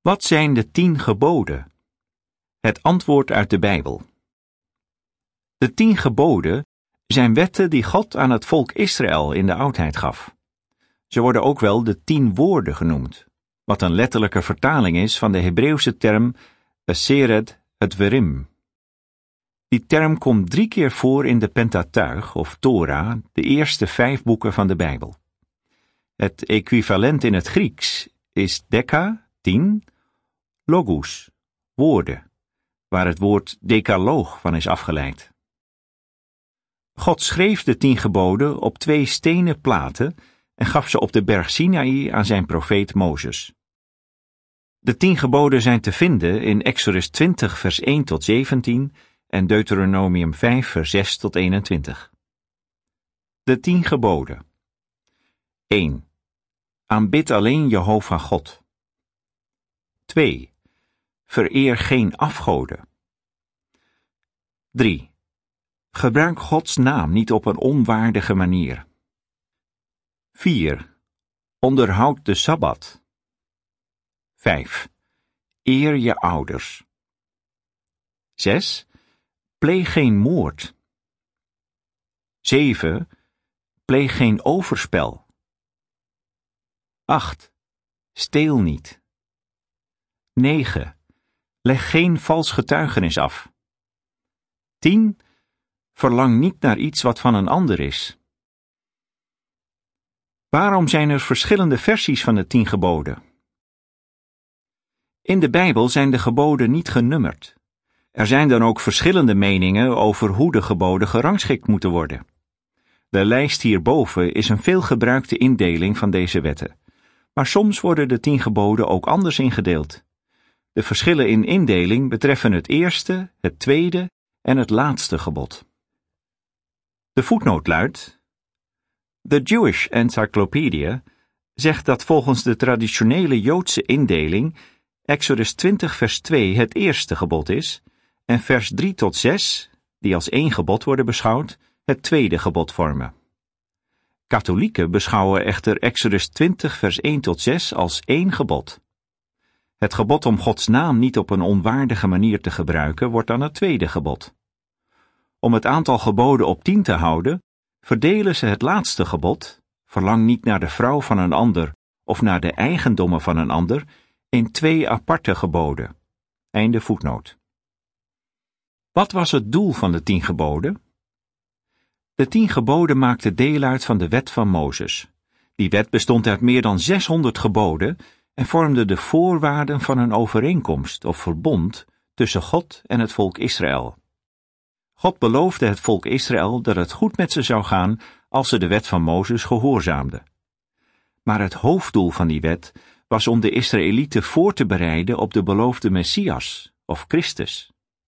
Wat zijn de 10 geboden? Het antwoord uit de Bijbel. De 10 geboden zijn wetten die God aan het volk Israël in de oudheid gaf. Ze worden ook wel de 10 woorden genoemd, wat een letterlijke vertaling is van de Hebreeuwse term Aseret Dvarim. Die term komt 3 keer voor in de Pentateuch of Torah, de eerste 5 boeken van de Bijbel. Het equivalent in het Grieks is deka, 10, logos, woorden, waar het woord decaloog van is afgeleid. God schreef de 10 geboden op 2 stenen platen en gaf ze op de berg Sinaï aan zijn profeet Mozes. De 10 geboden zijn te vinden in Exodus 20 vers 1 tot 17 en Deuteronomium 5 vers 6 tot 21. De 10 geboden. 1. Aanbid alleen Jehovah God. 2. Vereer geen afgoden. 3. Gebruik Gods naam niet op een onwaardige manier. 4. Onderhoud de Sabbat. 5. Eer je ouders. 6. Pleeg geen moord. 7. Pleeg geen overspel. 8. Steel niet. 9. Leg geen vals getuigenis af. 10. Verlang niet naar iets wat van een ander is. Waarom zijn er verschillende versies van de 10 geboden? In de Bijbel zijn de geboden niet genummerd. Er zijn dan ook verschillende meningen over hoe de geboden gerangschikt moeten worden. De lijst hierboven is een veelgebruikte indeling van deze wetten, maar soms worden de 10 geboden ook anders ingedeeld. De verschillen in indeling betreffen het eerste, het tweede en het laatste gebod. De voetnoot luidt: The Jewish Encyclopedia zegt dat volgens de traditionele Joodse indeling Exodus 20 vers 2 het eerste gebod is en vers 3 tot 6, die als 1 gebod worden beschouwd, het tweede gebod vormen. Katholieken beschouwen echter Exodus 20 vers 1 tot 6 als 1 gebod. Het gebod om Gods naam niet op een onwaardige manier te gebruiken wordt dan het tweede gebod. Om het aantal geboden op 10 te houden, verdelen ze het laatste gebod, verlang niet naar de vrouw van een ander of naar de eigendommen van een ander, in 2 aparte geboden. Einde voetnoot. Wat was het doel van de 10 geboden? De 10 geboden maakten deel uit van de wet van Mozes. Die wet bestond uit meer dan 600 geboden en vormde de voorwaarden van een overeenkomst of verbond tussen God en het volk Israël. God beloofde het volk Israël dat het goed met ze zou gaan als ze de wet van Mozes gehoorzaamden. Maar het hoofddoel van die wet was om de Israëlieten voor te bereiden op de beloofde Messias, of Christus.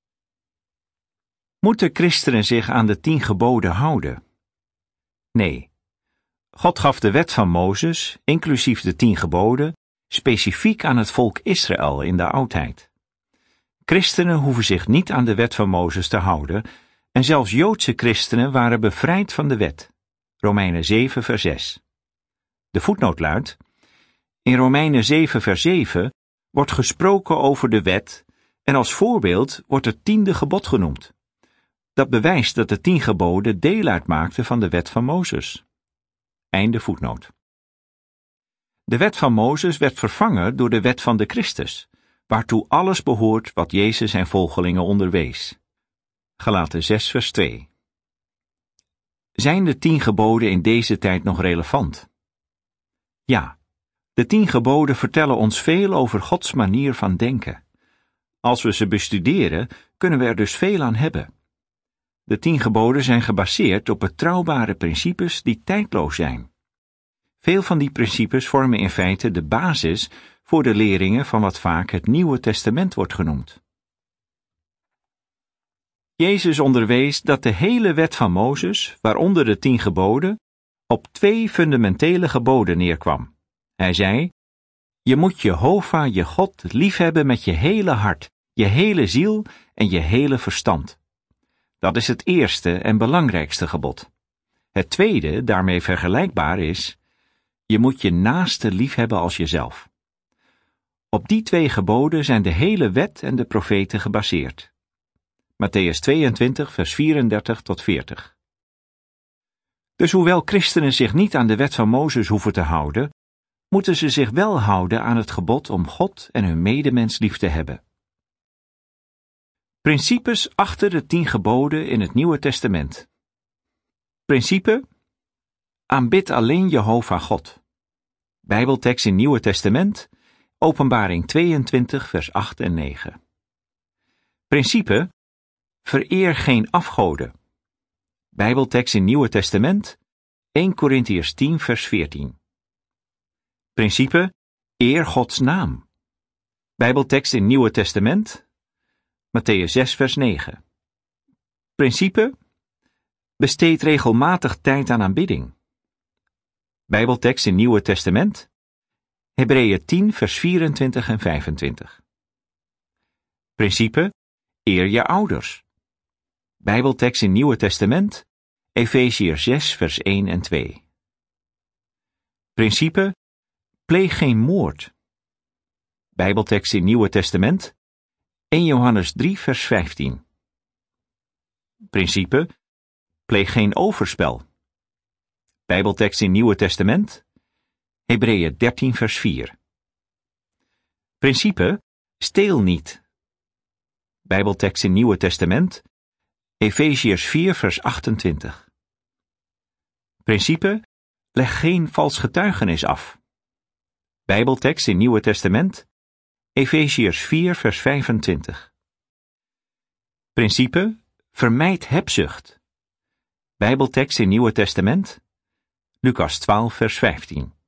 Moeten christenen zich aan de 10 geboden houden? Nee. God gaf de wet van Mozes, inclusief de 10 geboden, specifiek aan het volk Israël in de oudheid. Christenen hoeven zich niet aan de wet van Mozes te houden, en zelfs Joodse christenen waren bevrijd van de wet. Romeinen 7 vers 6. De voetnoot luidt: in Romeinen 7 vers 7 wordt gesproken over de wet en als voorbeeld wordt het 10e gebod genoemd. Dat bewijst dat de 10 geboden deel uitmaakten van de wet van Mozes. Einde voetnoot. De wet van Mozes werd vervangen door de wet van de Christus, waartoe alles behoort wat Jezus zijn volgelingen onderwees. Galaten 6 vers 2. Zijn de 10 geboden in deze tijd nog relevant? Ja, de 10 geboden vertellen ons veel over Gods manier van denken. Als we ze bestuderen, kunnen we er dus veel aan hebben. De 10 geboden zijn gebaseerd op betrouwbare principes die tijdloos zijn. Veel van die principes vormen in feite de basis voor de leringen van wat vaak het Nieuwe Testament wordt genoemd. Jezus onderwees dat de hele wet van Mozes, waaronder de 10 geboden, op 2 fundamentele geboden neerkwam. Hij zei: je moet Jehovah je God liefhebben met je hele hart, je hele ziel en je hele verstand. Dat is het eerste en belangrijkste gebod. Het tweede, daarmee vergelijkbaar, is: je moet je naaste liefhebben als jezelf. Op die 2 geboden zijn de hele wet en de profeten gebaseerd. Mattheüs 22, vers 34 tot 40. Dus hoewel christenen zich niet aan de wet van Mozes hoeven te houden, moeten ze zich wel houden aan het gebod om God en hun medemens lief te hebben. Principes achter de 10 geboden in het Nieuwe Testament. Principe: aanbid alleen Jehovah God. Bijbeltekst in Nieuwe Testament, Openbaring 22, vers 8 en 9. Principe: vereer geen afgoden. Bijbeltekst in Nieuwe Testament, 1 Korintiërs 10, vers 14. Principe: eer Gods naam. Bijbeltekst in Nieuwe Testament, Mattheüs 6, vers 9. Principe: besteed regelmatig tijd aan aanbidding. Bijbeltekst in Nieuwe Testament, Hebreeën 10, vers 24 en 25. Principe: eer je ouders. Bijbeltekst in Nieuwe Testament, Efeziërs 6, vers 1 en 2. Principe: pleeg geen moord. Bijbeltekst in Nieuwe Testament, 1 Johannes 3, vers 15. Principe: pleeg geen overspel. Bijbeltekst in Nieuwe Testament, Hebreeën 13, vers 4. Principe: steel niet. Bijbeltekst in Nieuwe Testament, Efeziërs 4, vers 28. Principe: leg geen vals getuigenis af. Bijbeltekst in Nieuwe Testament, Efeziërs 4, vers 25. Principe: vermijd hebzucht. Bijbeltekst in Nieuwe Testament, Lucas 12, vers 15.